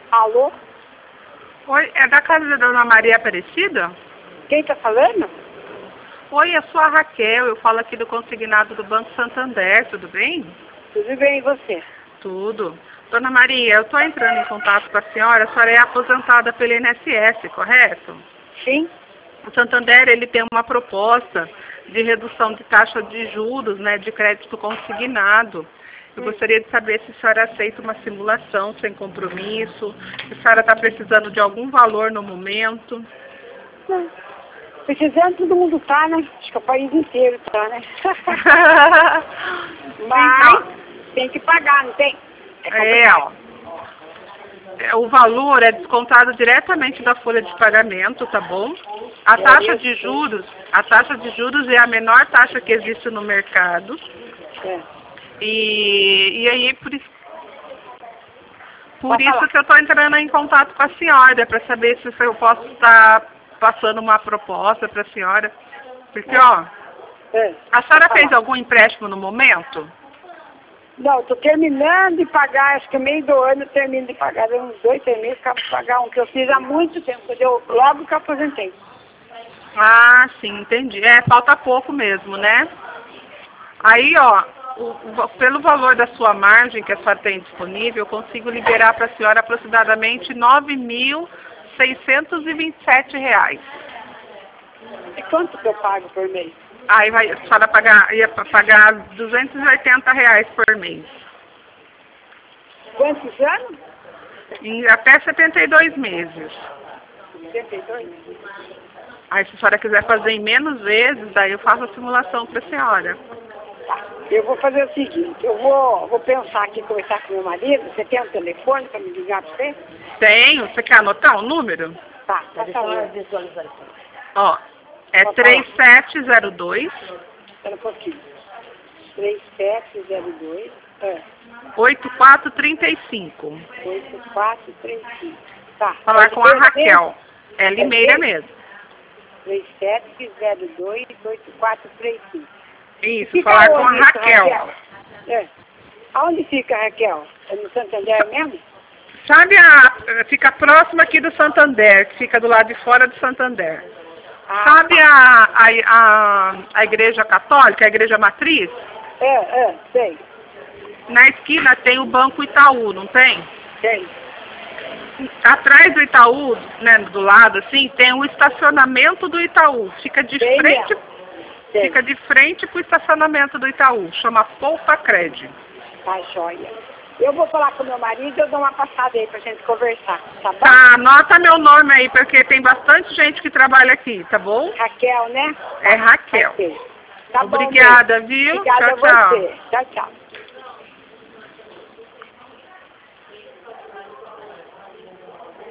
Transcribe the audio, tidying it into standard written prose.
Alô? Oi, é da casa da Dona Maria Aparecida? Quem tá falando? Oi, eu sou a Raquel, eu falo aqui do consignado do Banco Santander, tudo bem? Tudo bem, e você? Tudo. Dona Maria, eu estou entrando em contato com a senhora é aposentada pelo INSS, correto? Sim. O Santander, ele tem uma proposta de redução de taxa de juros, né, de crédito consignado. Eu gostaria de saber se a senhora aceita uma simulação sem compromisso, se a senhora está precisando de algum valor no momento. Não. Precisando, todo mundo tá, né? Acho que o país inteiro tá, né? Mas Então, tem que pagar, não tem? O valor é descontado diretamente da folha de pagamento, tá bom? A taxa de juros é a menor taxa que existe no mercado. É. E aí, por isso falar. que eu estou entrando em contato com a senhora, para saber se eu posso estar passando uma proposta para a senhora. Porque, ó, a senhora fez algum empréstimo no momento? Não, estou terminando de pagar, acho que meio do ano eu termino de pagar, deu uns 2, 3 meses, acabo de pagar um que eu fiz há muito tempo, logo que eu aposentei. Ah, sim, entendi. Falta pouco mesmo, né? Aí, ó, pelo valor da sua margem que a senhora tem disponível, eu consigo liberar para a senhora aproximadamente R$ 9.627. E quanto que eu pago por mês? Aí a senhora ia pagar R$ 280 por mês. Quantos anos? Em até 72 meses. 72? Aí se a senhora quiser fazer em menos vezes, daí eu faço a simulação para a senhora. Tá. Eu vou fazer o seguinte, eu vou pensar aqui, conversar com meu marido. Você tem um telefone para me ligar para você? Tenho. Você quer anotar o número? Tá, deixa eu visualizar. Ó, é 3702. Espera um pouquinho. 3702. 8435. 8435. Tá. Falar com a Raquel. É Limeira mesmo. 3702-8435. Isso, falar com a Raquel. Aonde fica a Raquel? É no Santander mesmo? Sabe, fica próximo aqui do Santander, que fica do lado de fora do Santander. Sabe a igreja católica, a igreja matriz? Sei. Na esquina tem o Banco Itaú, não tem? Tem. Atrás do Itaú, né, do lado assim, tem o estacionamento do Itaú. Fica de frente pro estacionamento do Itaú. Chama Poupa Cred. Tá, joia. Eu vou falar com meu marido e eu dou uma passada aí pra gente conversar, tá bom? Tá, anota meu nome aí, porque tem bastante gente que trabalha aqui, tá bom? Raquel, né? É Raquel. Tá Obrigada, bom, viu? Obrigada tchau, a você. Tchau, tchau.